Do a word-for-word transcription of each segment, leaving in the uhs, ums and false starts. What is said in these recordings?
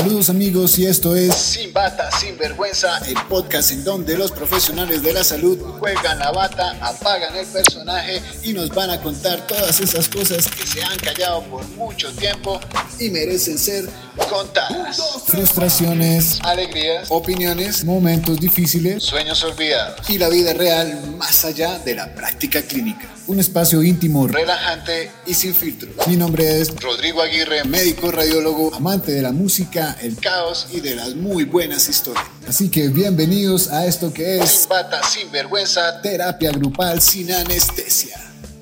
Saludos amigos, y esto es Sin Bata, Sin Vergüenza, el podcast en donde los profesionales de la salud juegan la bata, apagan el personaje y nos van a contar todas esas cosas que se han callado por mucho tiempo y merecen ser contadas. Frustraciones, alegrías, opiniones, momentos difíciles, sueños olvidados y la vida real más allá de la práctica clínica. Un espacio íntimo, relajante y sin filtro. Mi nombre es Rodrigo Aguirre, médico radiólogo, amante de la música, el caos y de las muy buenas historias. Así que bienvenidos a esto que es Sin Bata, Sin Vergüenza, terapia grupal sin anestesia.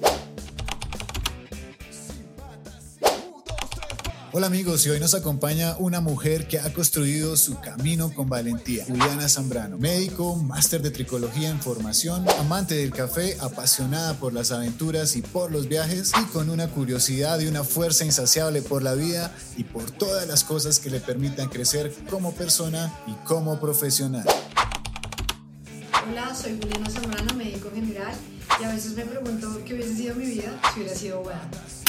Hola amigos, y hoy nos acompaña una mujer que ha construido su camino con valentía, Juliana Zambrano, médico, máster de tricología en formación, amante del café, apasionada por las aventuras y por los viajes, y con una curiosidad y una fuerza insaciable por la vida y por todas las cosas que le permitan crecer como persona y como profesional. Hola, soy Juliana Zambrano, médico general, y a veces me pregunto qué hubiese sido mi vida si hubiera sido buena.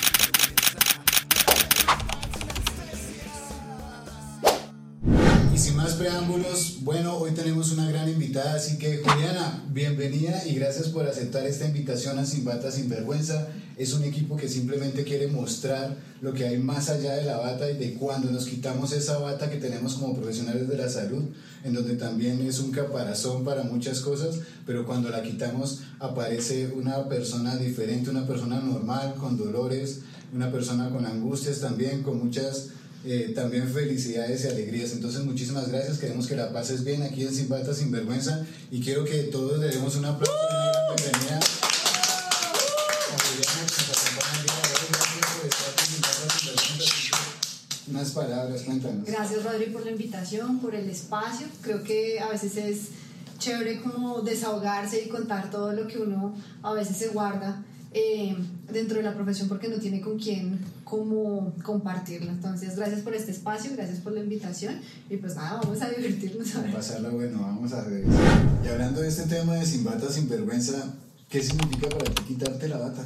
Y sin más preámbulos, bueno, hoy tenemos una gran invitada, así que Juliana, bienvenida y gracias por aceptar esta invitación a Sin Bata, Sin Vergüenza. Es un equipo que simplemente quiere mostrar lo que hay más allá de la bata y de cuando nos quitamos esa bata que tenemos como profesionales de la salud, en donde también es un caparazón para muchas cosas, pero cuando la quitamos aparece una persona diferente, una persona normal, con dolores, una persona con angustias también, con muchas... Eh, también felicidades y alegrías. Entonces muchísimas gracias, queremos que la pases bien aquí en Sin Bata, Sin Vergüenza, y quiero que todos le demos un aplauso y una gran bienvenida a Juliana, que nos acompaña el día de hoy. Gracias por estar aquí en Sin Bata, Sin Vergüenza. Unas palabras, cuéntanos. Gracias, Rodri, por la invitación, por el espacio. Creo que a veces es chévere como desahogarse y contar todo lo que uno a veces se guarda eh, dentro de la profesión porque no tiene con quién como compartirlo. Entonces, gracias por este espacio, gracias por la invitación y pues nada, vamos a divertirnos. A pasarla bueno, vamos a hacer eso. Y hablando de este tema de Sin Bata, Sin Vergüenza, ¿qué significa para ti quitarte la bata?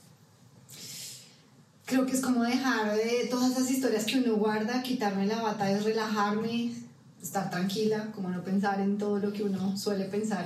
Creo que es como dejar de todas esas historias que uno guarda, quitarme la bata es relajarme, estar tranquila, como no pensar en todo lo que uno suele pensar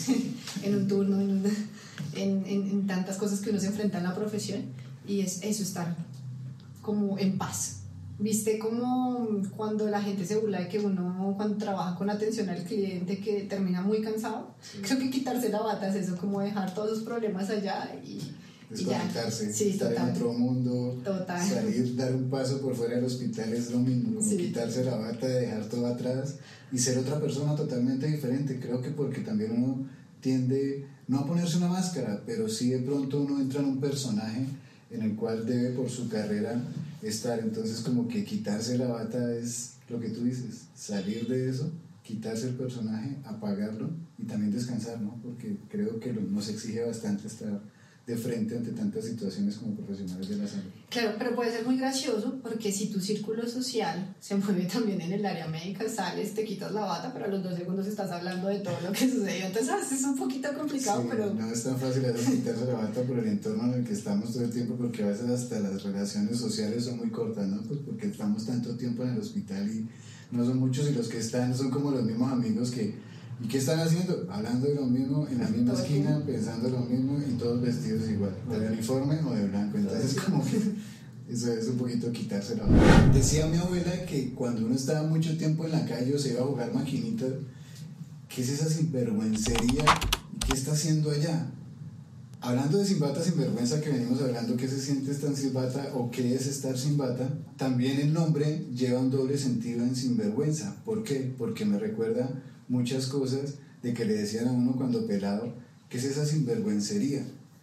en un turno, en, un, en, en, en tantas cosas que uno se enfrenta en la profesión, y es eso, estar como en paz. ¿Viste como cuando la gente se burla de que uno cuando trabaja con atención al cliente que termina muy cansado? Sí. Creo que quitarse la bata es eso, como dejar todos los problemas allá y desconectarse, sí, estar total. En otro mundo, total. Salir, dar un paso por fuera del hospital es lo mismo, como sí. Quitarse la bata, dejar todo atrás y ser otra persona totalmente diferente. Creo que porque también uno tiende no a ponerse una máscara, pero sí de pronto uno entra en un personaje en el cual debe por su carrera estar. Entonces como que quitarse la bata es lo que tú dices, salir de eso, quitarse el personaje, apagarlo y también descansar, ¿no? Porque creo que nos exige bastante estar de frente ante tantas situaciones como profesionales de la salud. Claro, pero puede ser muy gracioso porque si tu círculo social se mueve también en el área médica, sales, te quitas la bata, pero a los dos segundos estás hablando de todo lo que sucedió. Entonces es un poquito complicado, sí, pero... no es tan fácil a veces quitarse la bata por el entorno en el que estamos todo el tiempo, porque a veces hasta las relaciones sociales son muy cortas, ¿no? Pues porque estamos tanto tiempo en el hospital y no son muchos, y los que están son como los mismos amigos que... ¿Y qué están haciendo? Hablando de lo mismo, en la misma todo esquina, bien. Pensando lo mismo y todos vestidos igual, de uniforme o de blanco. Entonces como que eso es un poquito quitarse la bata. Decía mi abuela que cuando uno estaba mucho tiempo en la calle o se iba a jugar maquinitas, ¿qué es esa sinvergüencería y qué está haciendo allá? Hablando de sin bata, sin vergüenza, que venimos hablando, ¿qué se siente estar sin bata o qué es estar sin bata? También el nombre lleva un doble sentido en sinvergüenza. ¿Por qué? Porque me recuerda muchas cosas de que le decían a uno cuando pelado, ¿qué es esa sinvergüencería?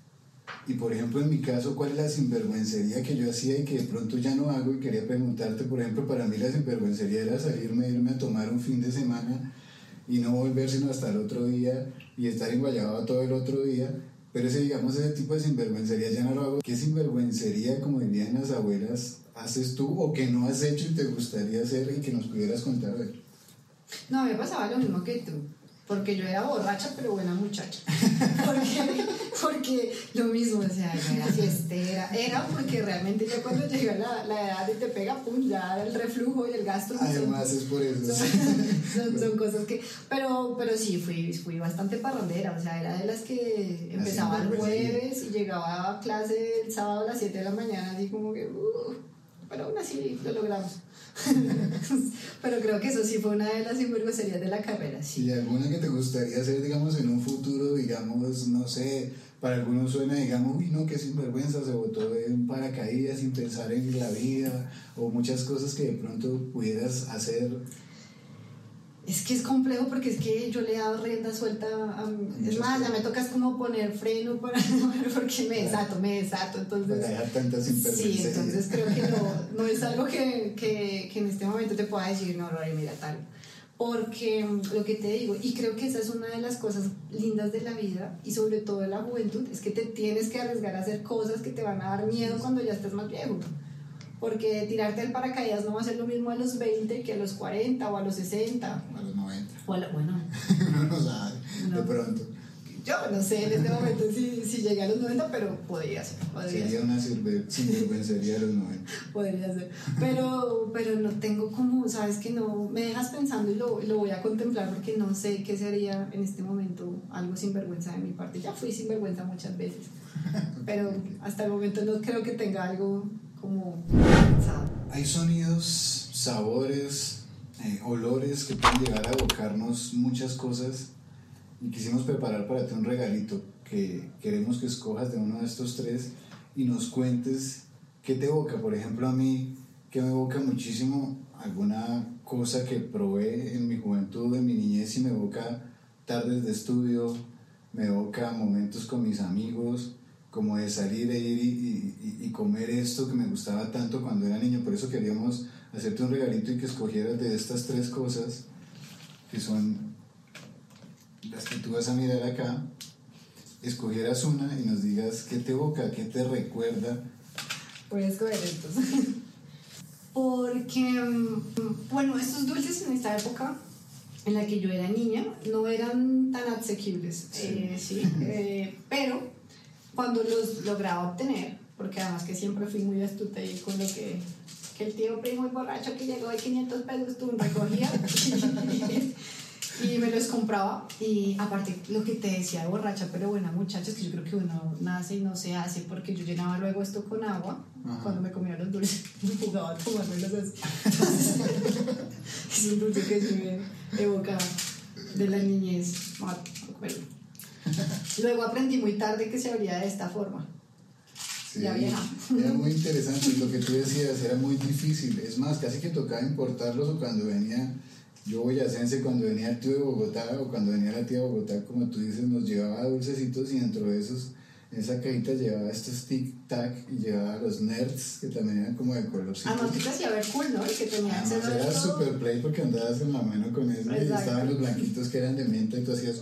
Y por ejemplo en mi caso, ¿cuál es la sinvergüencería que yo hacía y que de pronto ya no hago? Y quería preguntarte, por ejemplo, para mí la sinvergüencería era salirme, irme a tomar un fin de semana y no volver sino hasta el otro día y estar en Guayabao todo el otro día. Pero ese, digamos, ese tipo de sinvergüencería ya no lo hago. ¿Qué sinvergüencería, como dirían las abuelas, haces tú o que no has hecho y te gustaría hacer y que nos pudieras contar hoy? No, me pasaba lo mismo que tú. porque yo era borracha pero buena muchacha, porque, porque lo mismo, o sea, yo era fiestera, era porque realmente ya cuando llega la, la edad y te pega, pum, ya el reflujo y el gasto. Además son, es por eso. Son, son, son cosas que, pero, pero sí, fui, fui bastante parrandera, o sea, era de las que empezaba el jueves y llegaba a clase el sábado a las siete de la mañana, así como que, uh, pero aún así lo logramos. Pero creo que eso sí fue una de las sinvergüencerías de la carrera, sí. ¿Y alguna que te gustaría hacer, digamos, en un futuro, digamos, no sé, para algunos suena, digamos, uy, no, qué sinvergüenza, se botó en paracaídas sin pensar en la vida, o muchas cosas que de pronto pudieras hacer? Es que es complejo porque es que yo le he dado rienda suelta a, es más, ya me toca es como poner freno para, porque me desato, me desato, entonces para dejar tantas sinvergüenzas. Sí, entonces creo que no, no es algo que, que, que en este momento te pueda decir, no, Rory, mira tal, porque lo que te digo, y creo que esa es una de las cosas lindas de la vida y sobre todo de la juventud, es que te tienes que arriesgar a hacer cosas que te van a dar miedo cuando ya estés más viejo. Porque tirarte del paracaídas no va a ser lo mismo a los veinte que a los cuarenta o a los sesenta. A los noventa. O a la, bueno. Uno no sabe, no. De pronto. Yo no sé en este momento si, si llegué a los noventa, pero podría ser. Podría Sería ser. una sinvergüencería a los noventa. Podría ser. Pero, pero no tengo como, sabes que no, me dejas pensando y lo, lo voy a contemplar porque no sé qué sería en este momento algo sinvergüenza de mi parte. Ya fui sinvergüenza muchas veces, pero hasta el momento no creo que tenga algo como pensado. Hay sonidos, sabores, eh, olores que pueden llegar a evocarnos muchas cosas y quisimos preparar para ti un regalito que queremos que escojas de uno de estos tres y nos cuentes qué te evoca. Por ejemplo, a mí, que me evoca muchísimo alguna cosa que probé en mi juventud, en mi niñez, y me evoca tardes de estudio, me evoca momentos con mis amigos, como de salir e ir y, y, y comer esto que me gustaba tanto cuando era niño. Por eso queríamos hacerte un regalito y que escogieras de estas tres cosas, que son las que tú vas a mirar acá, escogieras una y nos digas qué te evoca, qué te recuerda. Puedes escoger estos. Porque, bueno, estos dulces en esta época en la que yo era niña no eran tan asequibles, sí, eh, sí eh, pero cuando los lograba obtener, porque además que siempre fui muy astuta y con lo que, que el tío primo y borracho que llegó de quinientos pesos, tú recogía y me los compraba. Y aparte lo que te decía de borracha pero buena muchacha, es que yo creo que uno nace y no se hace, porque yo llenaba luego esto con agua. Ajá. Cuando me comía los dulces me jugaba a tomármelos así. Entonces, es un dulce que se me evoca de la niñez, no me acuerdo. Luego aprendí muy tarde que se abría de esta forma. Sí, ya vieja. Era muy interesante lo que tú decías, era muy difícil. Es más, casi que tocaba importarlos, o cuando venía yo boyacense, cuando venía el tío de Bogotá o cuando venía la tía de Bogotá, como tú dices, nos llevaba dulcecitos y dentro de esos, en esa cajita llevaba estos tic-tac y llevaba los nerds que también eran como de colorcitos. Ah, no, que te hacía ver cool, ¿no? El que tenía Además era super play porque andabas en la mano con eso. Exacto. Y estaban los blanquitos que eran de menta y tú hacías...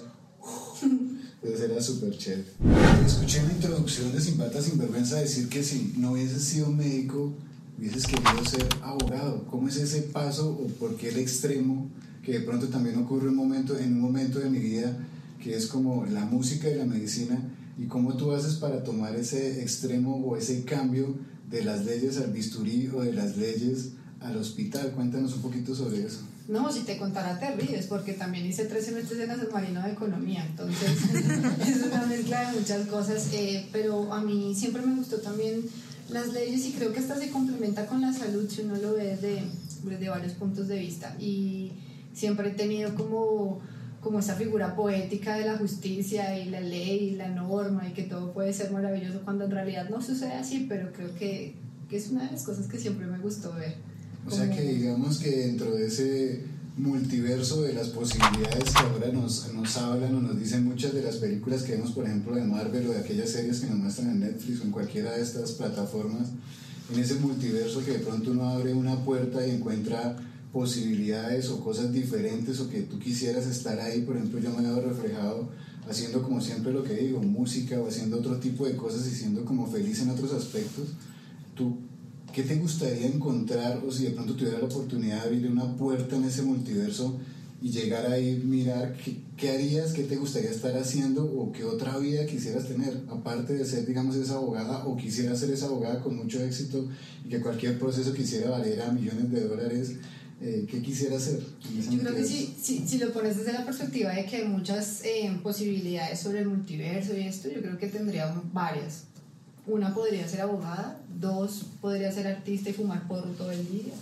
Entonces era súper chévere. Escuché en la introducción de Sin Pata Sin Vergüenza decir que si no hubieses sido médico, hubieses querido ser abogado. ¿Cómo es ese paso o por qué el extremo que de pronto también ocurre un momento, en un momento de mi vida que es como la música y la medicina? ¿Y cómo tú haces para tomar ese extremo o ese cambio de las leyes al bisturí o de las leyes al hospital? Cuéntanos un poquito sobre eso. No, si te contara te ríes, porque también hice tres semestres en la San Marino de Economía, entonces es una mezcla de muchas cosas, eh, pero a mí siempre me gustó también las leyes y creo que hasta se complementa con la salud si uno lo ve desde, desde varios puntos de vista, y siempre he tenido como, como esa figura poética de la justicia y la ley y la norma y que todo puede ser maravilloso cuando en realidad no sucede así, pero creo que, que es una de las cosas que siempre me gustó ver. O sea que digamos que dentro de ese multiverso de las posibilidades que ahora nos, nos hablan o nos dicen muchas de las películas que vemos, por ejemplo, de Marvel o de aquellas series que nos muestran en Netflix o en cualquiera de estas plataformas, en ese multiverso que de pronto uno abre una puerta y encuentra posibilidades o cosas diferentes o que tú quisieras estar ahí. Por ejemplo, yo me veo reflejado haciendo, como siempre lo que digo, música o haciendo otro tipo de cosas y siendo como feliz en otros aspectos. ¿Tú qué te gustaría encontrar, o si de pronto tuvieras la oportunidad de abrir una puerta en ese multiverso y llegar ahí, mirar qué, qué harías, qué te gustaría estar haciendo o qué otra vida quisieras tener, aparte de ser, digamos, esa abogada, o quisieras ser esa abogada con mucho éxito y que cualquier proceso quisiera valer a millones de dólares, eh, ¿qué quisiera hacer? Yo creo que si, si, si lo pones desde la perspectiva de que hay muchas eh, posibilidades sobre el multiverso y esto, yo creo que tendría varias. Una podría ser abogada, dos podría ser artista y fumar porro todo el día.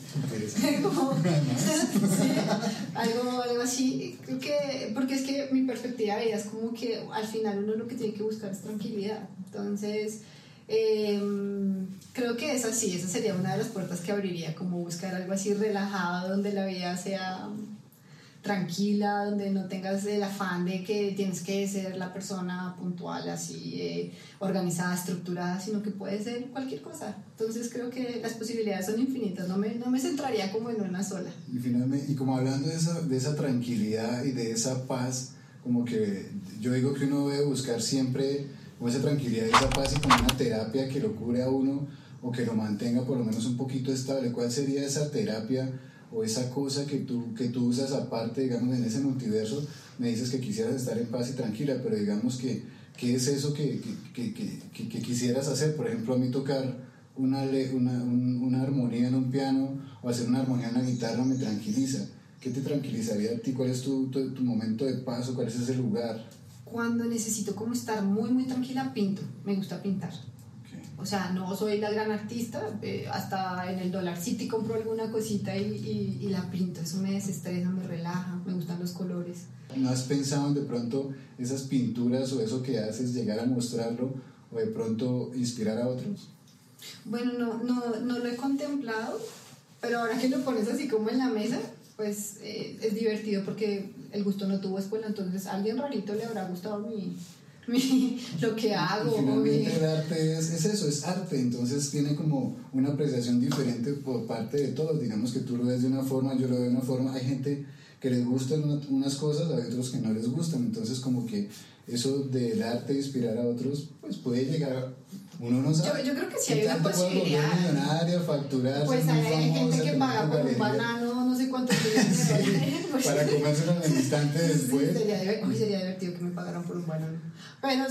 Como, sí, algo, algo así. Creo que, porque es que mi perspectiva de vida es como que al final uno lo que tiene que buscar es tranquilidad. Entonces, eh, creo que esa sí, esa sería una de las puertas que abriría, como buscar algo así relajado, donde la vida sea tranquila, donde no tengas el afán de que tienes que ser la persona puntual, así eh, organizada, estructurada, sino que puede ser cualquier cosa. Entonces creo que las posibilidades son infinitas, no me, no me centraría como en una sola. Y finalmente, y como hablando de esa, de esa tranquilidad y de esa paz, como que yo digo que uno debe buscar siempre como esa tranquilidad y esa paz, y como una terapia que lo cure a uno o que lo mantenga por lo menos un poquito estable. ¿Cuál sería esa terapia o esa cosa que tú, que tú usas aparte, digamos, en ese multiverso? Me dices que quisieras estar en paz y tranquila, pero digamos que, ¿qué es eso que, que, que, que, que quisieras hacer? Por ejemplo, a mí tocar una, una, una armonía en un piano o hacer una armonía en la guitarra me tranquiliza. ¿Qué te tranquilizaría a ti? ¿Cuál es tu, tu, tu momento de paz o cuál es ese lugar? Cuando necesito como estar muy, muy tranquila, pinto. Me gusta pintar. O sea, no soy la gran artista, eh, hasta en el Dollar City compro alguna cosita y, y, y la pinto. Eso me desestresa, me relaja, me gustan los colores. ¿No has pensado en de pronto esas pinturas o eso que haces llegar a mostrarlo o de pronto inspirar a otros? Bueno, no, no, no lo he contemplado, pero ahora que lo pones así como en la mesa, pues eh, es divertido porque el gusto no tuvo escuela, entonces a alguien rarito le habrá gustado mi... Mi, lo que hago. Y finalmente mi... el arte es, es eso, es arte, entonces tiene como una apreciación diferente por parte de todos. Digamos que tú lo ves de una forma, yo lo veo de una forma. Hay gente que les gustan unas cosas, hay otros que no les gustan, entonces como que eso del arte inspirar a otros, pues puede llegar a, uno no sabe. Yo, yo creo que sí hay una posibilidad. Millonaria, facturar, pues hay, hay gente que paga por un banano no sé cuántos millones de dólares. Pues, para comérselo en el instante después. Sí, sería, uy, sería divertido que me pagaran por un banano. Pero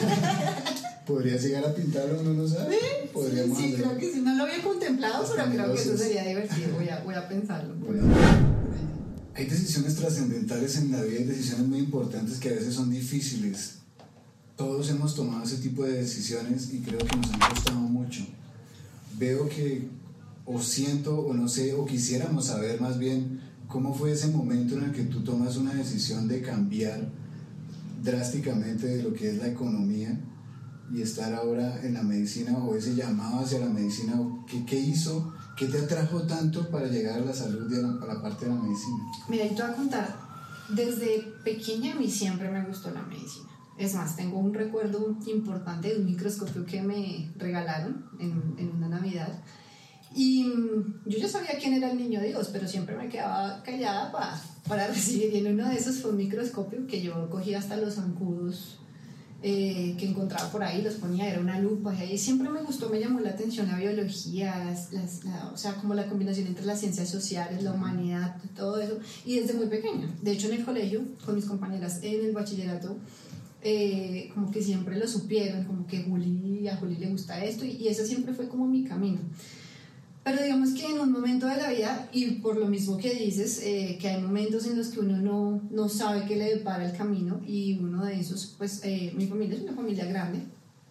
podrías llegar a pintarlo, uno no sabe. Sí, Podríamos sí, creo que sí, no lo había contemplado, hasta pero creo negocios. que eso sería divertido. Voy a, voy a pensarlo. Bueno, hay decisiones trascendentales en la vida, hay decisiones muy importantes que a veces son difíciles. Todos hemos tomado ese tipo de decisiones y creo que nos han costado mucho. Veo que, o siento, o no sé, o quisiéramos saber más bien cómo fue ese momento en el que tú tomas una decisión de cambiar drásticamente de lo que es la economía y estar ahora en la medicina, o ese llamado hacia la medicina. ¿Qué, qué hizo? ¿Qué te atrajo tanto para llegar a la salud y a la, a la parte de la medicina? Mira, yo te voy a contar, desde pequeña a mí siempre me gustó la medicina. Es más, tengo un recuerdo importante de un microscopio que me regalaron en, en una Navidad. Y yo ya sabía quién era el niño Dios, pero siempre me quedaba callada para, para recibir. Y en uno de esos fue un microscopio que yo cogía hasta los zancudos eh, que encontraba por ahí, los ponía, era una lupa. Y ahí siempre me gustó, me llamó la atención la biología, las, las, la, o sea, como la combinación entre las ciencias sociales, la humanidad, todo eso. Y desde muy pequeña. De hecho, en el colegio, con mis compañeras en el bachillerato, Eh, como que siempre lo supieron, como que Juli, a Juli le gusta esto, y, y ese siempre fue como mi camino. Pero digamos que en un momento de la vida, y por lo mismo que dices, eh, que hay momentos en los que uno no, no sabe qué le depara el camino, y uno de esos, pues eh, mi familia es una familia grande,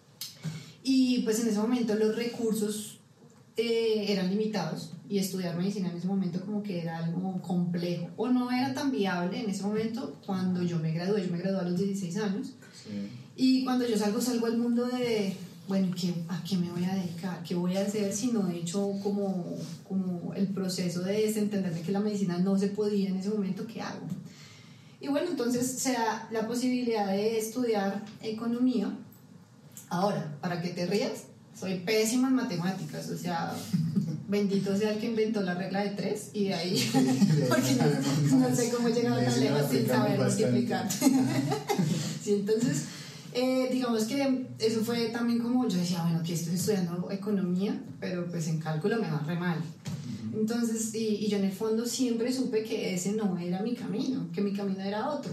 y pues en ese momento los recursos eh, eran limitados, y estudiar medicina en ese momento como que era algo complejo, o no era tan viable en ese momento. Cuando yo me gradué, yo me gradué a los dieciséis años, sí. Y cuando yo salgo, salgo al mundo de, bueno, ¿qué, ¿a qué me voy a dedicar? ¿Qué voy a hacer si no he hecho como, como el proceso de desentender de que la medicina no se podía en ese momento? ¿Qué hago? Y bueno, entonces se da la posibilidad de estudiar economía. Ahora, para que te rías, soy pésima en matemáticas, o sea, bendito sea el que inventó la regla de tres, y de ahí, porque no, no sé cómo he llegado tan lejos sin saber multiplicar. Sí, entonces, eh, digamos que eso fue también como, yo decía, bueno, que estoy estudiando economía, pero pues en cálculo me va re mal. Entonces, y, y yo en el fondo siempre supe que ese no era mi camino, que mi camino era otro.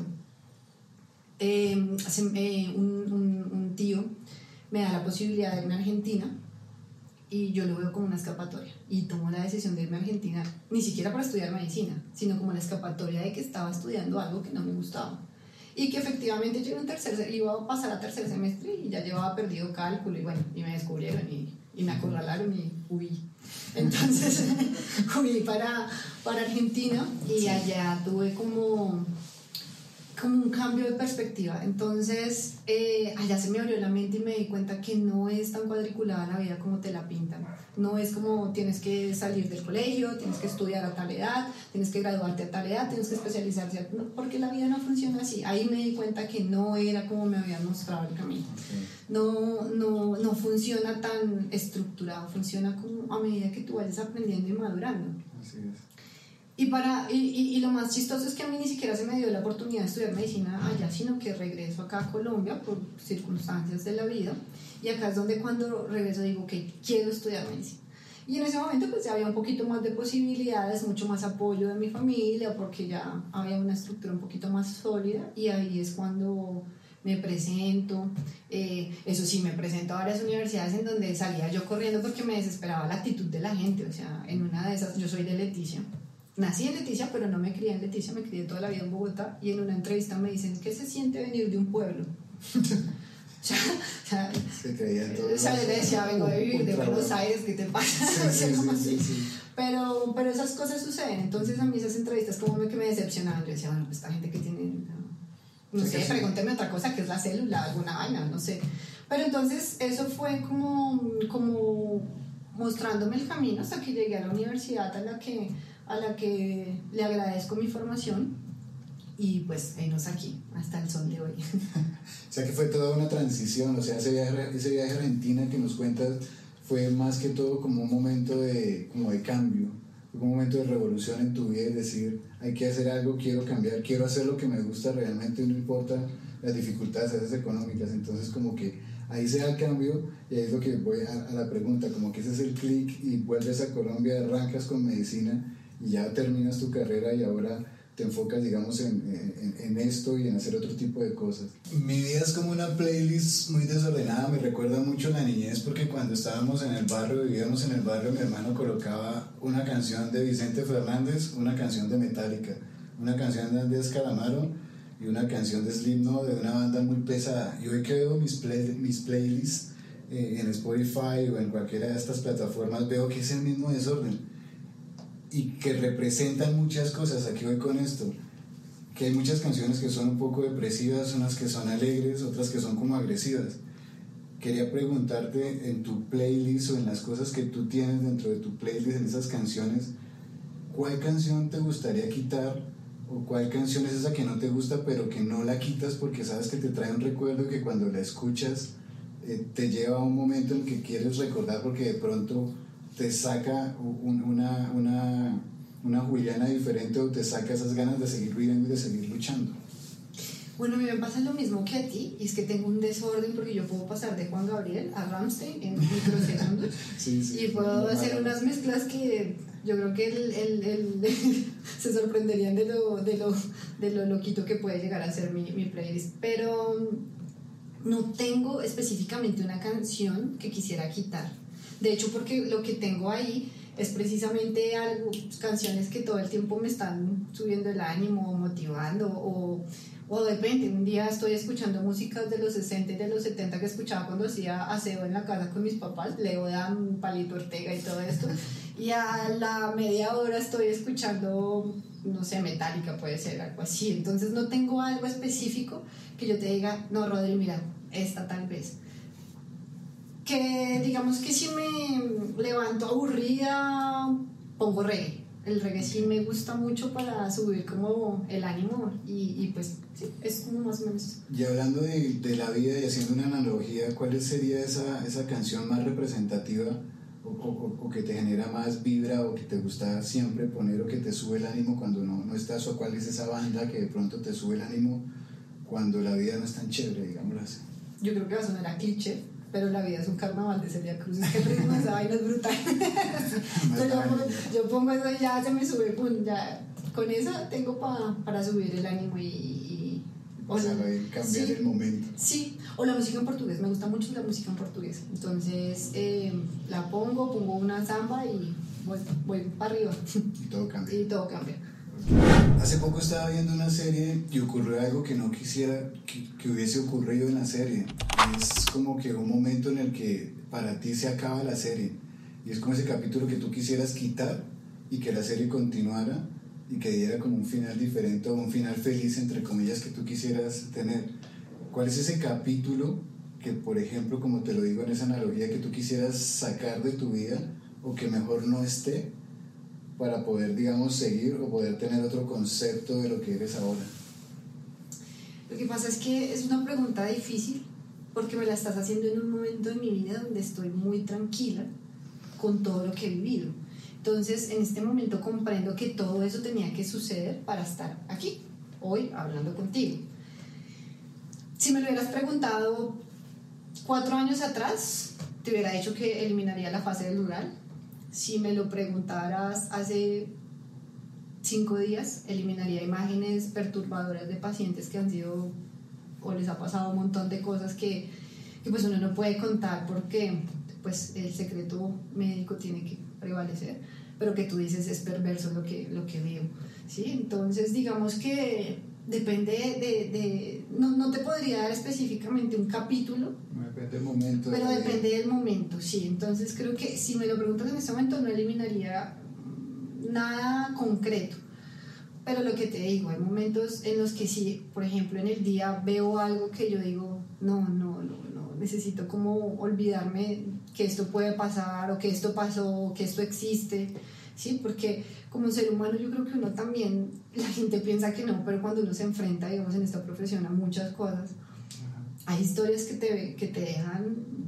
Eh, hace, eh, un, un, un tío me da la posibilidad de irme a Argentina y yo lo veo como una escapatoria y tomo la decisión de irme a Argentina, ni siquiera para estudiar medicina, sino como la escapatoria de que estaba estudiando algo que no me gustaba y que efectivamente yo en un tercer, iba a pasar a tercer semestre y ya llevaba perdido cálculo y bueno, y me descubrieron y, y me acorralaron y huí. Entonces huí para, para Argentina y allá tuve como, como un cambio de perspectiva. Entonces eh, allá se me abrió la mente y me di cuenta que no es tan cuadriculada la vida como te la pintan. No es como tienes que salir del colegio, tienes que estudiar a tal edad, tienes que graduarte a tal edad, tienes que especializarte, no, porque la vida no funciona así. Ahí me di cuenta que no era como me habían mostrado el camino. No, no, no funciona tan estructurado, funciona como a medida que tú vayas aprendiendo y madurando. Así es. Y, para, y, y, y lo más chistoso es que a mí ni siquiera se me dio la oportunidad de estudiar medicina allá, sino que regreso acá a Colombia por circunstancias de la vida. Y acá es donde cuando regreso digo que quiero estudiar medicina. Y en ese momento pues ya había un poquito más de posibilidades, mucho más apoyo de mi familia, porque ya había una estructura un poquito más sólida. Y ahí es cuando me presento. Eh, eso sí, me presento a varias universidades en donde salía yo corriendo porque me desesperaba la actitud de la gente. O sea, en una de esas, yo soy de Leticia. Nací en Leticia, pero no me crié en Leticia, me crié toda la vida en Bogotá. Y en una entrevista me dicen, ¿qué se siente venir de un pueblo? o sea, o sea, se creía todo. O sea, yo le decía, vengo de vivir de Buenos Aires, ¿qué te pasa? Sí, o sea, sí, como sí, así. sí, sí. Pero, pero esas cosas suceden. Entonces a mí esas entrevistas como que me decepcionaban. Yo decía, bueno, pues esta gente que tiene... No, no sé, sí, pregúnteme otra cosa, que es la célula, alguna vaina, no sé. Pero entonces eso fue como, como mostrándome el camino hasta que llegué a la universidad a la que... a la que le agradezco mi formación y pues enos aquí hasta el sol de hoy. O sea que fue toda una transición, o sea, ese viaje, ese viaje a Argentina que nos cuentas fue más que todo como un momento de, como de cambio, fue un momento de revolución en tu vida, es decir, hay que hacer algo, quiero cambiar, quiero hacer lo que me gusta realmente, no importa las dificultades esas económicas. Entonces como que ahí se da el cambio y ahí es lo que voy a, a la pregunta, como que ese es el clic y vuelves a Colombia, arrancas con medicina y ya terminas tu carrera y ahora te enfocas, digamos, en, en, en esto y en hacer otro tipo de cosas. Mi vida es como una playlist muy desordenada, me recuerda mucho a la niñez porque cuando estábamos en el barrio, vivíamos en el barrio, mi hermano colocaba una canción de Vicente Fernández, una canción de Metallica, una canción de Andrés Calamaro y una canción de Slipknot, de una banda muy pesada. Y hoy que veo mis, play, mis playlists eh, en Spotify o en cualquiera de estas plataformas, veo que es el mismo desorden y que representan muchas cosas. Aquí voy con esto, que hay muchas canciones que son un poco depresivas, unas que son alegres, otras que son como agresivas. Quería preguntarte, en tu playlist o en las cosas que tú tienes dentro de tu playlist, en esas canciones, ¿cuál canción te gustaría quitar? ¿O cuál canción es esa que no te gusta pero que no la quitas porque sabes que te trae un recuerdo que cuando la escuchas eh, te lleva a un momento en que quieres recordar porque de pronto te saca un, una, una, una Juliana diferente o te saca esas ganas de seguir viviendo y de seguir luchando? Bueno, a mí me pasa lo mismo que a ti, y es que tengo un desorden porque yo puedo pasar de Juan Gabriel a Rammstein en microsegundos. Sí, sí, y puedo no, hacer no, unas mezclas que yo creo que el, el, el, se sorprenderían de lo, de, lo, de lo loquito que puede llegar a ser mi, mi playlist. Pero no tengo específicamente una canción que quisiera quitar. De hecho, porque lo que tengo ahí es precisamente algo, canciones que todo el tiempo me están subiendo el ánimo, motivando, o, o depende, un día estoy escuchando músicas de los sesenta y de los setenta que escuchaba cuando hacía aseo en la casa con mis papás, Leo Dan, Palito Ortega y todo esto, y a la media hora estoy escuchando, no sé, Metallica, puede ser algo así. Entonces no tengo algo específico que yo te diga, no, Rodri, mira, esta tal vez. Que digamos que si me levanto aburrida, pongo reggae. El reggae sí me gusta mucho para subir como el ánimo y, y pues sí, es como más o menos. Y hablando de, de la vida y haciendo una analogía, ¿cuál sería esa, esa canción más representativa o, o, o que te genera más vibra o que te gusta siempre poner o que te sube el ánimo cuando no, no estás? ¿O cuál es esa banda que de pronto te sube el ánimo cuando la vida no es tan chévere, digámoslo así? Yo creo que va a sonar a cliché, pero la vida es un carnaval de Celia Cruz, es que el ritmo de esa vaina es brutal. Entonces yo, yo pongo eso y ya se me sube, pum, ya, con eso tengo pa, para subir el ánimo y... y o sea, cambiar sí, el momento. Sí, o la música en portugués, me gusta mucho la música en portugués, entonces eh, la pongo, pongo una samba y voy, voy para arriba. Y todo cambia. Y todo cambia. Hace poco estaba viendo una serie y ocurrió algo que no quisiera que, que hubiese ocurrido en la serie. Es como que un momento en el que para ti se acaba la serie y es como ese capítulo que tú quisieras quitar y que la serie continuara y que diera como un final diferente o un final feliz, entre comillas, que tú quisieras tener. ¿Cuál es ese capítulo que, por ejemplo, como te lo digo en esa analogía, que tú quisieras sacar de tu vida o que mejor no esté para poder, digamos, seguir o poder tener otro concepto de lo que eres ahora? Lo que pasa es que es una pregunta difícil porque me la estás haciendo en un momento de mi vida donde estoy muy tranquila con todo lo que he vivido. Entonces, en este momento comprendo que todo eso tenía que suceder para estar aquí, hoy, hablando contigo. Si me lo hubieras preguntado cuatro años atrás, te hubiera dicho que eliminaría la fase del rural. Si me lo preguntaras hace cinco días, eliminaría imágenes perturbadoras de pacientes que han sido o les ha pasado un montón de cosas que, que pues uno no puede contar porque pues el secreto médico tiene que prevalecer, pero que tú dices es perverso lo que, lo que veo, ¿sí? Entonces digamos que depende de, de no, no te podría dar específicamente un capítulo, depende del momento, pero de depende del momento, sí. Entonces creo que si me lo preguntas en este momento no eliminaría nada concreto, pero lo que te digo, hay momentos en los que sí, por ejemplo en el día veo algo que yo digo no, no, no, no, necesito como olvidarme que esto puede pasar o que esto pasó o que esto existe, ¿sí? Porque como ser humano yo creo que uno también, la gente piensa que no, pero cuando uno se enfrenta, digamos, en esta profesión a muchas cosas, hay historias que te, que te dejan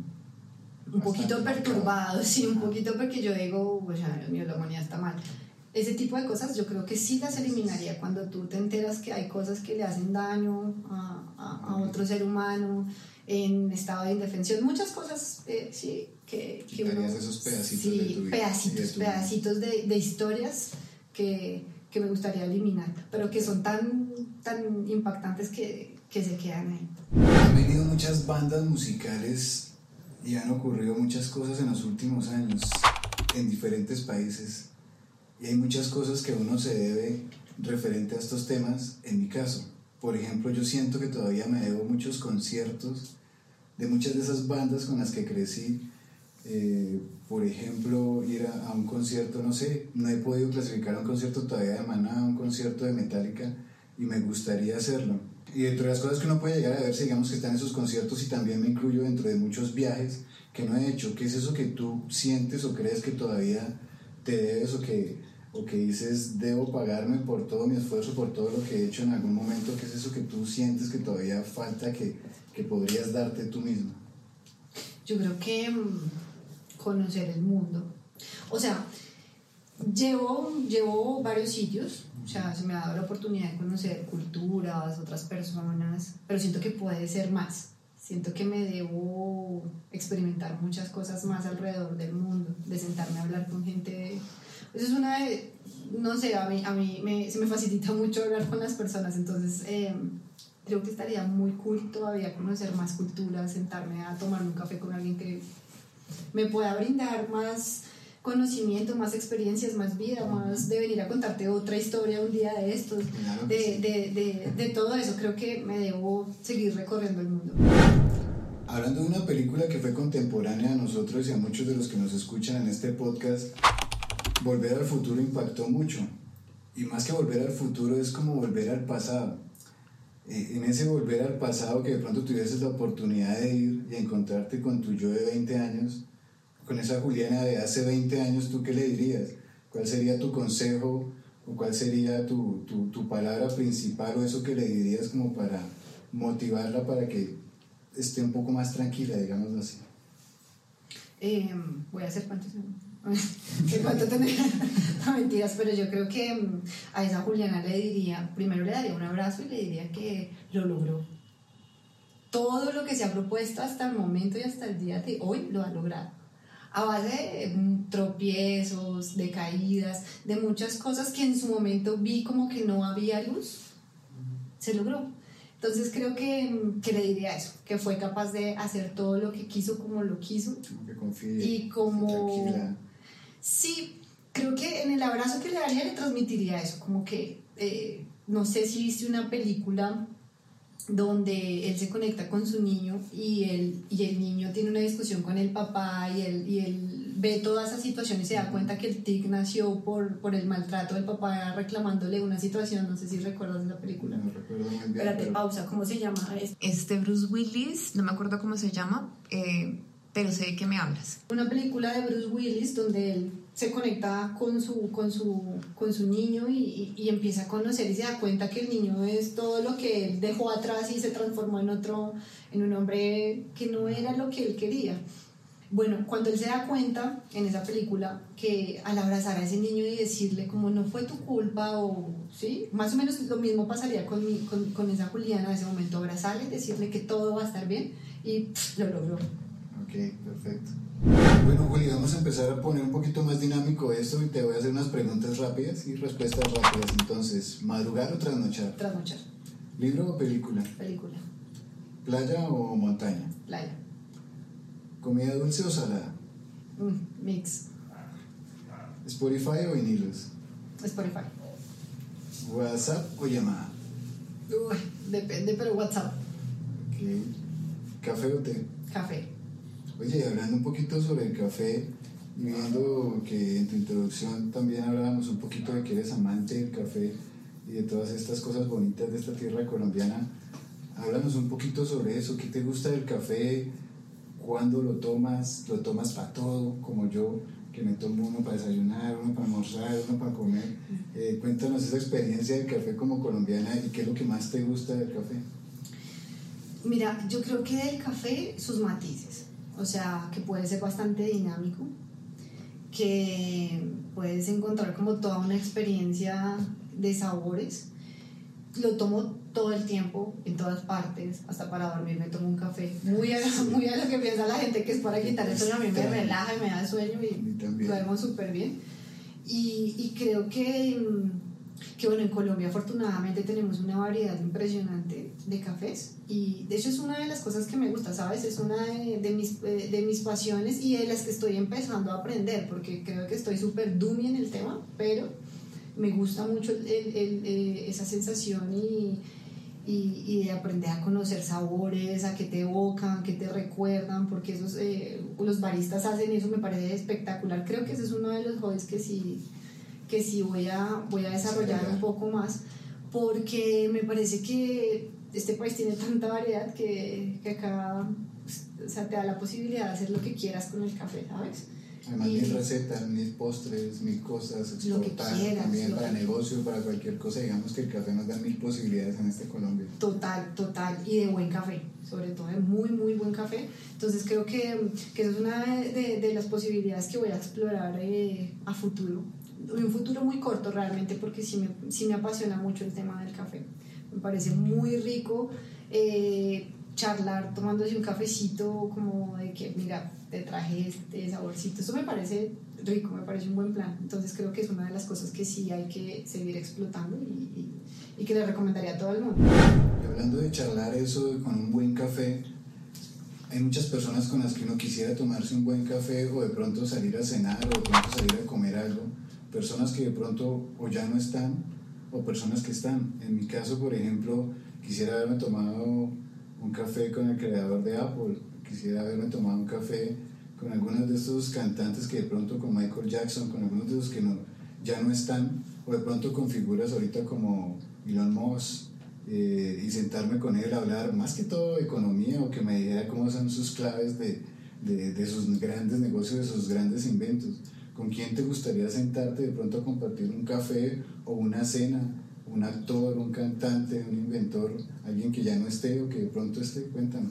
un Bastante poquito perturbado, sí, un poquito, porque yo digo, pues ya, Dios mío, la humanidad está mal. Ese tipo de cosas yo creo que sí las eliminaría cuando tú te enteras que hay cosas que le hacen daño a, a, a otro ser humano en estado de indefensión, muchas cosas, eh, sí, que, que uno, esos pedacitos sí, de tu vida, pedacitos, de tu pedacitos de, de historias que, que me gustaría eliminar, pero que son tan, tan impactantes que, que se quedan ahí. Han venido muchas bandas musicales y han ocurrido muchas cosas en los últimos años en diferentes países y hay muchas cosas que uno se debe referente a estos temas. En mi caso, por ejemplo, yo siento que todavía me debo muchos conciertos de muchas de esas bandas con las que crecí. Eh, por ejemplo, ir a, a un concierto, no sé, no he podido clasificar a un concierto todavía de Maná, a un concierto de Metallica, y me gustaría hacerlo. Y dentro de las cosas que uno puede llegar a ver, digamos que están esos conciertos, y también me incluyo dentro de muchos viajes que no he hecho. ¿Qué es eso que tú sientes o crees que todavía te debes o que, o que dices, debo pagarme por todo mi esfuerzo, por todo lo que he hecho en algún momento? ¿Qué es eso que tú sientes que todavía falta, que, que podrías darte tú mismo? Yo creo que mmm, conocer el mundo. O sea, llevo, llevo varios sitios, o sea, se me ha dado la oportunidad de conocer culturas, otras personas, pero siento que puede ser más. Siento que me debo experimentar muchas cosas más alrededor del mundo, de sentarme a hablar con gente. Eso es una de, no sé, a mí, a mí me, se me facilita mucho hablar con las personas, entonces eh, creo que estaría muy cool todavía conocer más culturas, sentarme a tomar un café con alguien que me pueda brindar más conocimiento, más experiencias, más vida, más de venir a contarte otra historia un día de estos, Claro, de, sí. de, de, de todo eso. Creo que me debo seguir recorriendo el mundo. Hablando de una película que fue contemporánea a nosotros y a muchos de los que nos escuchan en este podcast, Volver al Futuro impactó mucho. Y más que volver al futuro es como volver al pasado. Eh, en ese volver al pasado, que de pronto tuvieses la oportunidad de ir y encontrarte con tu yo de veinte años, con esa Juliana de hace veinte años, ¿tú qué le dirías? ¿Cuál sería tu consejo o cuál sería tu, tu, tu palabra principal o eso que le dirías como para motivarla para que esté un poco más tranquila, digámoslo así? Eh, voy a hacer cuántos ¿Qué cuánto tendría? No, mentiras, pero yo creo que a esa Juliana le diría, primero le daría un abrazo y le diría que lo logró, todo lo que se ha propuesto hasta el momento y hasta el día de hoy lo ha logrado. A base de mm, tropiezos, de caídas, de muchas cosas que en su momento vi como que no había luz, se logró. Entonces creo que, que le diría eso, que fue capaz de hacer todo lo que quiso como lo quiso. Como que confíe, y como... tranquila. Sí, creo que en el abrazo que le daría le transmitiría eso, como que, eh, no sé si viste una película donde él se conecta con su niño y el, y el niño tiene una discusión con el papá y él, y él ve toda esa situación y se da cuenta que el tic nació por, por el maltrato del papá reclamándole una situación. No sé si recuerdas esa película. No recuerdo muy bien. Espérate, pero... pausa, ¿cómo se llama? Este Bruce Willis, no me acuerdo cómo se llama, eh, pero sé de qué me hablas. Una película de Bruce Willis donde él se conecta con su, con su, con su niño y, y, y empieza a conocer y se da cuenta que el niño es todo lo que él dejó atrás y se transformó en otro, en un hombre que no era lo que él quería. Bueno, cuando él se da cuenta en esa película que al abrazar a ese niño y decirle como no fue tu culpa o sí, más o menos lo mismo pasaría con, mi, con, con esa Juliana en ese momento, abrazarle, decirle que todo va a estar bien y pff, lo logró. Ok, perfecto. Bueno, Juli, vamos a empezar a poner un poquito más dinámico esto y te voy a hacer unas preguntas rápidas y respuestas rápidas. Entonces, ¿madrugar o trasnochar? Trasnochar. ¿Libro o película? Película. ¿Playa o montaña? Playa. ¿Comida dulce o salada? Mm, mix. ¿Spotify o vinilos? Spotify. ¿WhatsApp o llamada? Uy, depende, pero WhatsApp. Okay. ¿Café o té? Café. Oye, hablando un poquito sobre el café y viendo que en tu introducción también hablábamos un poquito de que eres amante del café y de todas estas cosas bonitas de esta tierra colombiana, háblanos un poquito sobre eso. ¿Qué te gusta del café? ¿Cuándo lo tomas? ¿Lo tomas para todo, como yo, que me tomo uno para desayunar, uno para almorzar, uno para comer? Eh, cuéntanos esa experiencia del café como colombiana y qué es lo que más te gusta del café. Mira, yo creo que del café sus matices, o sea, que puede ser bastante dinámico, que puedes encontrar como toda una experiencia de sabores. Lo tomo todo el tiempo, en todas partes, hasta para dormir me tomo un café. Muy a, muy a lo que piensa la gente que es para quitar el sueño, a mí me relaja y me da sueño y duermo súper bien. Y, y creo que, que, bueno, en Colombia afortunadamente tenemos una variedad impresionante de cafés y de hecho es una de las cosas que me gusta, ¿sabes? Es una de, de, mis, de mis pasiones y de las que estoy empezando a aprender porque creo que estoy súper dummy en el tema, pero me gusta mucho el, el, el, el, esa sensación y, y, y de aprender a conocer sabores, a que te evocan, que te recuerdan, porque esos, eh, los baristas hacen eso, me parece espectacular. Creo que ese es uno de los hobbies que sí, que sí voy, a, voy a desarrollar un poco más, porque me parece que este país tiene tanta variedad que, que acá, o sea, te da la posibilidad de hacer lo que quieras con el café, ¿sabes? Además, mil recetas, mil postres, mil cosas, exportar quieras, también para que... negocio, para cualquier cosa. Digamos que el café nos da mil posibilidades en este Colombia. Total, total, y de buen café, sobre todo de muy, muy buen café. Entonces creo que, que eso es una de, de las posibilidades que voy a explorar eh, a futuro. Un futuro muy corto realmente, porque sí me, sí me apasiona mucho el tema del café. Me parece muy rico eh, charlar tomándose un cafecito, como de que, mira, te traje este saborcito. Eso me parece rico, me parece un buen plan. Entonces creo que es una de las cosas que sí hay que seguir explotando y, y, y que le recomendaría a todo el mundo. Y hablando de charlar eso con un buen café, hay muchas personas con las que uno quisiera tomarse un buen café o de pronto salir a cenar o de pronto salir a comer algo. Personas que de pronto o ya no están o personas que están. En mi caso, por ejemplo, quisiera haberme tomado un café con el creador de Apple, quisiera haberme tomado un café con algunos de estos cantantes que de pronto, con Michael Jackson, con algunos de los que no, ya no están, o de pronto con figuras ahorita como Elon Musk, eh, y sentarme con él a hablar más que todo de economía o que me dijera cómo son sus claves de, de, de sus grandes negocios, de sus grandes inventos. ¿Con quién te gustaría sentarte de pronto a compartir un café o una cena? Un actor, un cantante, un inventor, alguien que ya no esté o que de pronto esté. Cuéntanos.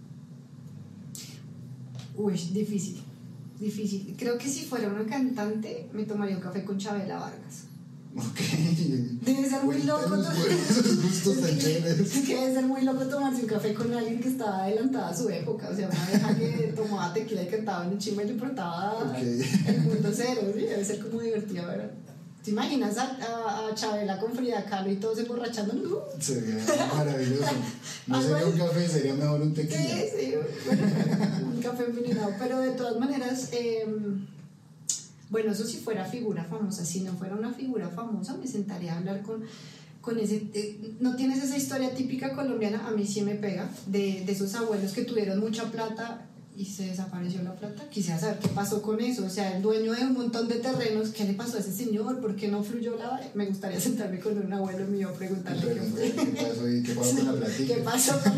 Uy, difícil, difícil. Creo que si fuera una cantante me tomaría un café con Chabela Vargas. Ok. Debe ser muy loco. Esos gustos tan chéveres. Es que debe ser muy loco tomarse un café con alguien que estaba adelantada a su época. O sea, una vieja que tomaba tequila y cantaba en un chimba y le importaba okay. el mundo cero. ¿Sí? Debe ser como divertido, ¿verdad? ¿Te imaginas a, a, a Chabela con Frida Kahlo y todos emborrachando? Uh. Sería maravilloso. No sería un café, sería mejor un tequila. Sí, sí, bueno, un café envenenado. Pero de todas maneras, eh, bueno, eso si fuera figura famosa. Si no fuera una figura famosa, me sentaría a hablar con, con ese... Eh, ¿no tienes esa historia típica colombiana? A mí sí me pega, de, de esos abuelos que tuvieron mucha plata y se desapareció la plata. Quisiera saber qué pasó con eso. O sea, el dueño de un montón de terrenos, ¿qué le pasó a ese señor? ¿Por qué no fluyó la...? Me gustaría sentarme con un abuelo mío a preguntarle qué fue. ¿Qué pasó y qué pasó con la platica? ¿Qué pasó con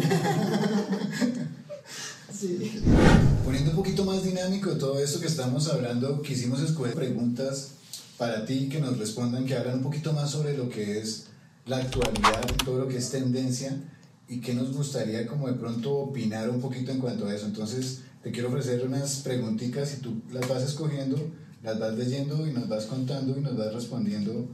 sí. Poniendo un poquito más dinámico todo esto que estamos hablando, quisimos escoger preguntas para ti que nos respondan, que hablan un poquito más sobre lo que es la actualidad, todo lo que es tendencia, y que nos gustaría como de pronto opinar un poquito en cuanto a eso. Entonces te quiero ofrecer unas preguntitas y tú las vas escogiendo, las vas leyendo y nos vas contando y nos vas respondiendo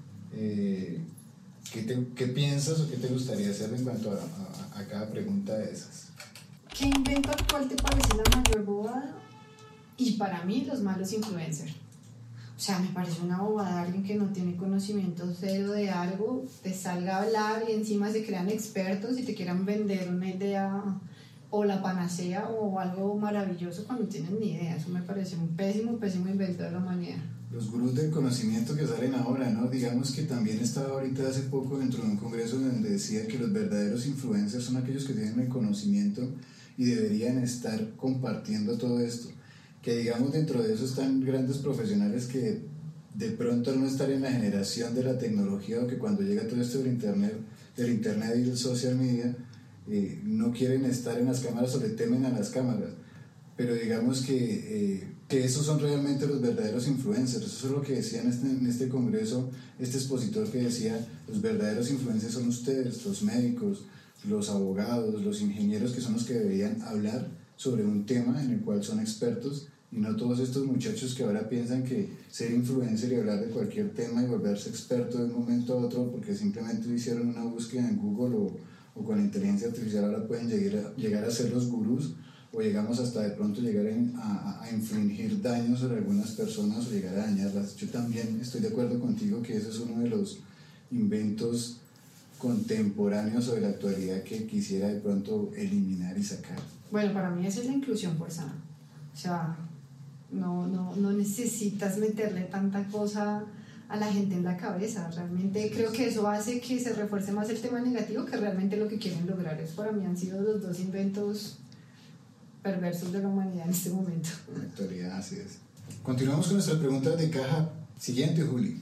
eh, qué, te, qué piensas o qué te gustaría hacer en cuanto a, a, a cada pregunta de esas. ¿Qué invento actual te parece la mayor bobada? Y para mí los malos influencers. O sea, me parece una bobada alguien que no tiene conocimiento cero de algo, te salga a hablar y encima se crean expertos y te quieran vender una idea o la panacea o algo maravilloso cuando no tienen ni idea. Eso me parece un pésimo, pésimo invento de la humanidad. Los gurús del conocimiento que salen ahora, ¿no? Digamos que también estaba ahorita hace poco dentro de un congreso donde decía que los verdaderos influencers son aquellos que tienen el conocimiento y deberían estar compartiendo todo esto. Que digamos dentro de eso están grandes profesionales que de pronto al no estar en la generación de la tecnología o que cuando llega todo esto del internet, del internet y del social media, eh, no quieren estar en las cámaras o le temen a las cámaras, pero digamos que, eh, que esos son realmente los verdaderos influencers. Eso es lo que decía en este, en este congreso este expositor, que decía: los verdaderos influencers son ustedes, los médicos, los abogados, los ingenieros, que son los que deberían hablar sobre un tema en el cual son expertos, y no todos estos muchachos que ahora piensan que ser influencer y hablar de cualquier tema y volverse experto de un momento a otro porque simplemente hicieron una búsqueda en Google o, o con inteligencia artificial ahora pueden llegar a, llegar a ser los gurús, o llegamos hasta de pronto llegar a, a infligir daños sobre algunas personas o llegar a dañarlas. Yo también estoy de acuerdo contigo que ese es uno de los inventos contemporáneos sobre la actualidad que quisiera de pronto eliminar y sacar. Bueno, para mí esa es la inclusión forzada. O sea, no, no, no necesitas meterle tanta cosa a la gente en la cabeza. Realmente creo que eso hace que se refuerce más el tema negativo que realmente lo que quieren lograr. Eso para mí han sido los dos inventos perversos de la humanidad en este momento. En la actualidad, así es. Continuamos con nuestra pregunta de caja. Siguiente, Juli.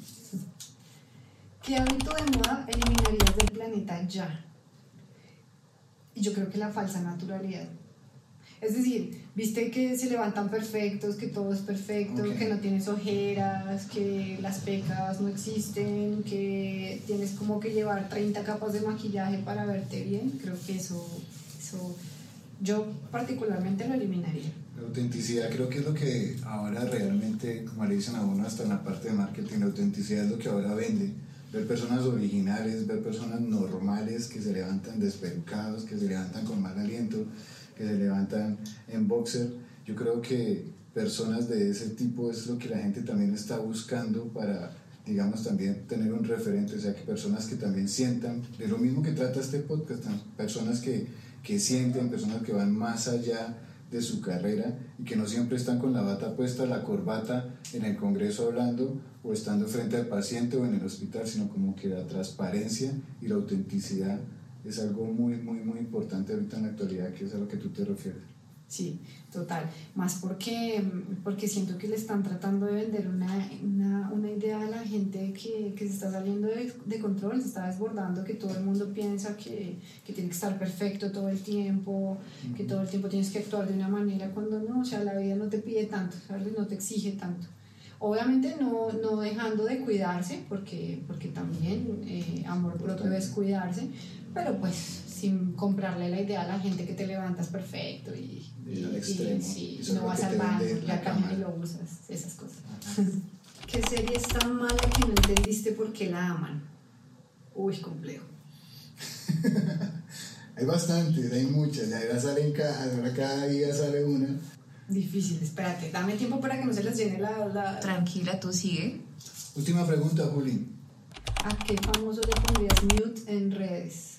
¿Qué hábito de moda eliminarías del planeta ya? Y yo creo que la falsa naturalidad. Es decir, viste que se levantan perfectos, que todo es perfecto, okay, que no tienes ojeras, que las pecas no existen, que tienes como que llevar treinta capas de maquillaje para verte bien. Creo que eso, eso yo particularmente lo eliminaría. La autenticidad creo que es lo que ahora realmente, como le dicen a uno hasta en la parte de marketing, la autenticidad es lo que ahora vende. Ver personas originales, ver personas normales que se levantan despelucados, que se levantan con mal aliento, que se levantan en boxer. Yo creo que personas de ese tipo es lo que la gente también está buscando para, digamos, también tener un referente. O sea, que personas que también sientan, de lo mismo que trata este podcast, personas que, que sienten, personas que van más allá de su carrera y que no siempre están con la bata puesta, la corbata en el congreso hablando o estando frente al paciente o en el hospital, sino como que la transparencia y la autenticidad es algo muy, muy, muy importante ahorita en la actualidad, que es a lo que tú te refieres. Sí, total. Más porque, porque siento que le están tratando de vender una, una, una idea a la gente que, que se está saliendo de, de control, se está desbordando, que todo el mundo piensa que, que tiene que estar perfecto todo el tiempo, uh-huh, que todo el tiempo tienes que actuar de una manera, cuando no, o sea, la vida no te pide tanto, ¿sabes? No te exige tanto. Obviamente no, no dejando de cuidarse, porque, porque también eh, amor propio es cuidarse, pero pues sin comprarle la idea a la gente que te levantas perfecto y, y, y, extremo, y, sí, y no vas al baño, ya cambias y lo usas, esas cosas. ¿Qué serie es tan mala que no entendiste por qué la aman? Uy, complejo. Hay bastantes, hay muchas, ya salen cada, ahora cada día sale una. Difícil, espérate, dame tiempo para que no se les llene la... la... Tranquila, tú sigue. Última pregunta, Juli. ¿A qué famoso le pondrías mute en redes?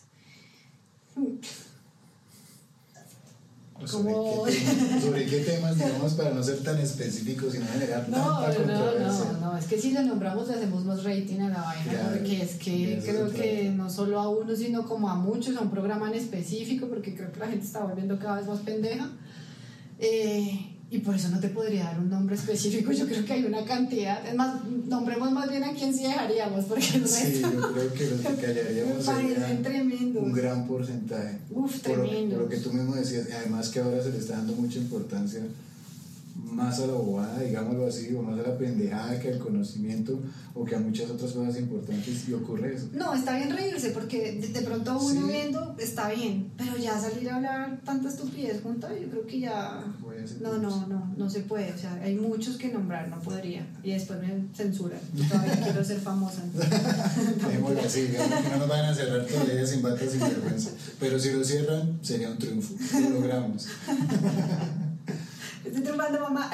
¿Sobre qué, temas, ¿Sobre qué temas, digamos, para no ser tan específicos y no generar no, tanta controversia? No, no, no, es que si lo nombramos le hacemos más rating a la vaina, claro, porque es que creo que no solo a uno, sino como a muchos, a un programa en específico, porque creo que la gente está volviendo cada vez más pendeja. Eh, y por eso no te podría dar un nombre específico, yo creo que hay una cantidad, es más, nombremos más bien a quién sí dejaríamos, porque el resto, sí, yo creo que los que callaríamos sería tremendo. Un gran porcentaje. Uf, por tremendo. Lo, por lo que tú mismo decías, además que ahora se le está dando mucha importancia más a la bobada, digámoslo así, o más a la pendejada que al conocimiento o que a muchas otras cosas importantes, y ocurre eso. No, está bien reírse porque de, de pronto uno sí. viendo está bien, pero ya salir a hablar tanta estupidez junta, yo creo que ya no, no, no, no se puede, o sea, hay muchos que nombrar, no podría, y después me censuran, yo todavía quiero ser famosa. Dejémoslo así, que no nos van a cerrar todavía sin bata, sin vergüenza, pero si lo cierran sería un triunfo, lo logramos. Estoy triunfando, mamá.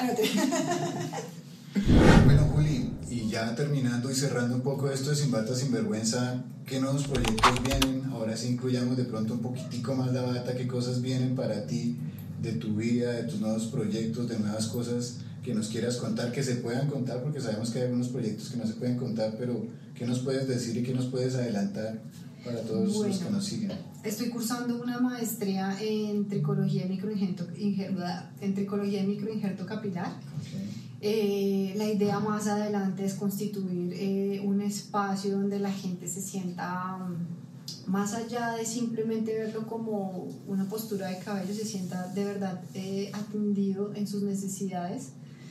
Bueno, Juli, y ya terminando y cerrando un poco esto de Sin Bata, Sin Vergüenza, ¿qué nuevos proyectos vienen? Ahora sí incluyamos de pronto un poquitico más la bata, ¿qué cosas vienen para ti, de tu vida, de tus nuevos proyectos, de nuevas cosas que nos quieras contar, que se puedan contar, porque sabemos que hay algunos proyectos que no se pueden contar, pero ¿qué nos puedes decir y qué nos puedes adelantar para todos bueno, los que nos siguen? Estoy cursando una maestría en tricología y microinjerto, en tricología y microinjerto capilar. Okay. Eh, la idea más adelante es constituir eh, un espacio donde la gente se sienta, um, más allá de simplemente verlo como una postura de cabello, se sienta de verdad eh, atendido en sus necesidades,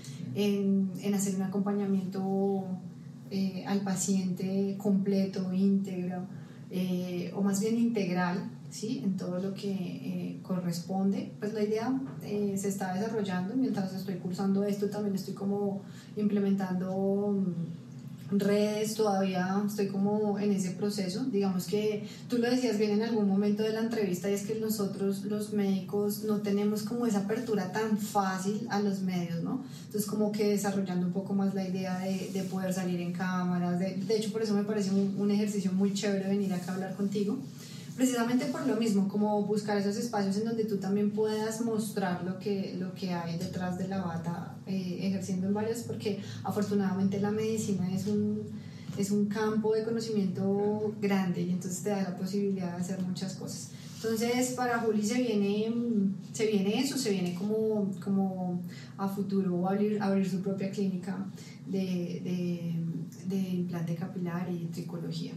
en, en hacer un acompañamiento eh, al paciente completo, íntegro, eh, o más bien integral, ¿sí? En todo lo que eh, corresponde. Pues la idea eh, se está desarrollando. Mientras estoy cursando esto también estoy como implementando um, redes, todavía estoy como en ese proceso. Digamos que tú lo decías bien en algún momento de la entrevista, y es que nosotros los médicos no tenemos como esa apertura tan fácil a los medios, ¿no? Entonces como que desarrollando un poco más la idea de, de poder salir en cámaras, de, de hecho por eso me parece un, un ejercicio muy chévere venir acá a hablar contigo, precisamente por lo mismo, como buscar esos espacios en donde tú también puedas mostrar lo que, lo que hay detrás de la bata, eh, ejerciendo en varias, porque afortunadamente la medicina es un, es un campo de conocimiento grande, y entonces te da la posibilidad de hacer muchas cosas. Entonces para Juli se viene, se viene eso, se viene como, como a futuro abrir, abrir su propia clínica de, de, de implante capilar y tricología.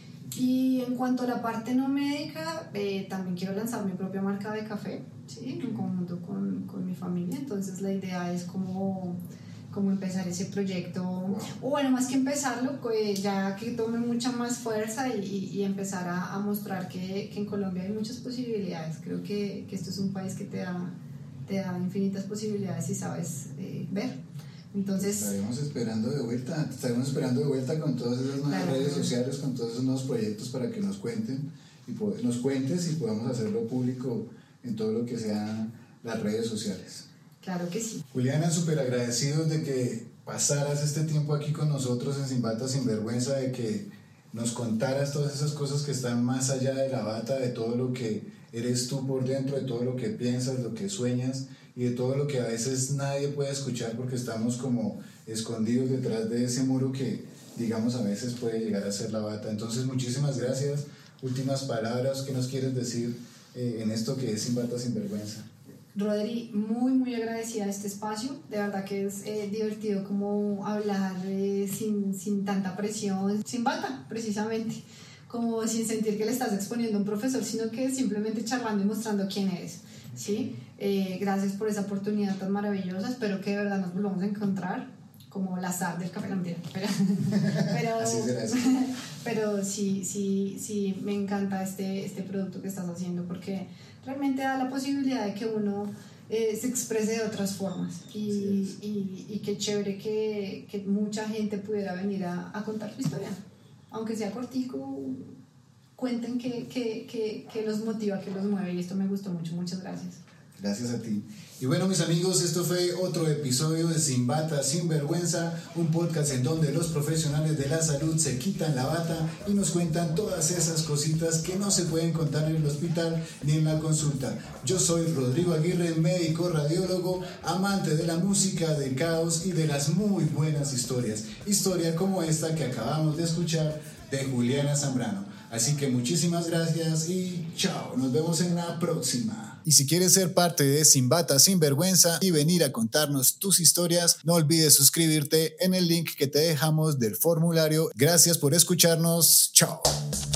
Y en cuanto a la parte no médica, eh, también quiero lanzar mi propia marca de café, ¿sí? En conjunto con, con mi familia. Entonces la idea es como, como empezar ese proyecto, o bueno, más que empezarlo, pues ya que tome mucha más fuerza y, y, y empezar a, a mostrar que, que en Colombia hay muchas posibilidades. Creo que, que esto es un país que te da, te da infinitas posibilidades si sabes eh, ver. Entonces, estaremos esperando de vuelta, estaremos esperando de vuelta con todas esas nuevas claro, redes sociales, con todos esos nuevos proyectos para que nos cuenten y nos cuentes y podamos hacerlo público en todo lo que sean las redes sociales. Claro que sí. Juliana, súper agradecidos de que pasaras este tiempo aquí con nosotros en Sin Bata, Sin Vergüenza, de que nos contaras todas esas cosas que están más allá de la bata, de todo lo que eres tú por dentro, de todo lo que piensas, lo que sueñas, y de todo lo que a veces nadie puede escuchar porque estamos como escondidos detrás de ese muro que, digamos, a veces puede llegar a ser la bata. Entonces, muchísimas gracias. Últimas palabras, ¿qué nos quieres decir eh, en esto que es Sin Bata, Sin Vergüenza? Rodri, muy muy agradecida de este espacio, de verdad que es eh, divertido como hablar eh, sin, sin tanta presión, sin bata precisamente, como sin sentir que le estás exponiendo a un profesor, sino que simplemente charlando y mostrando quién eres, ¿sí? Eh, gracias por esa oportunidad tan maravillosa, espero que de verdad nos volvamos a encontrar como la sal del café, no mentira, pero, pero, así será, así. Pero sí, sí, sí, me encanta este, este producto que estás haciendo porque realmente da la posibilidad de que uno eh, se exprese de otras formas. Y, sí. y, y qué chévere que, que mucha gente pudiera venir a, a contar su historia. Aunque sea cortico, cuenten qué que, que, que los motiva, qué los mueve. Y esto me gustó mucho. Muchas gracias. Gracias a ti. Y bueno, mis amigos, esto fue otro episodio de Sin Bata, Sin Vergüenza, un podcast en donde los profesionales de la salud se quitan la bata y nos cuentan todas esas cositas que no se pueden contar en el hospital ni en la consulta. Yo soy Rodrigo Aguirre, médico, radiólogo, amante de la música, del caos y de las muy buenas historias. Historia como esta que acabamos de escuchar de Juliana Zambrano. Así que muchísimas gracias y chao, nos vemos en la próxima. Y si quieres ser parte de Sin Bata, Sin Vergüenza y venir a contarnos tus historias, no olvides suscribirte en el link que te dejamos del formulario. Gracias por escucharnos. Chao.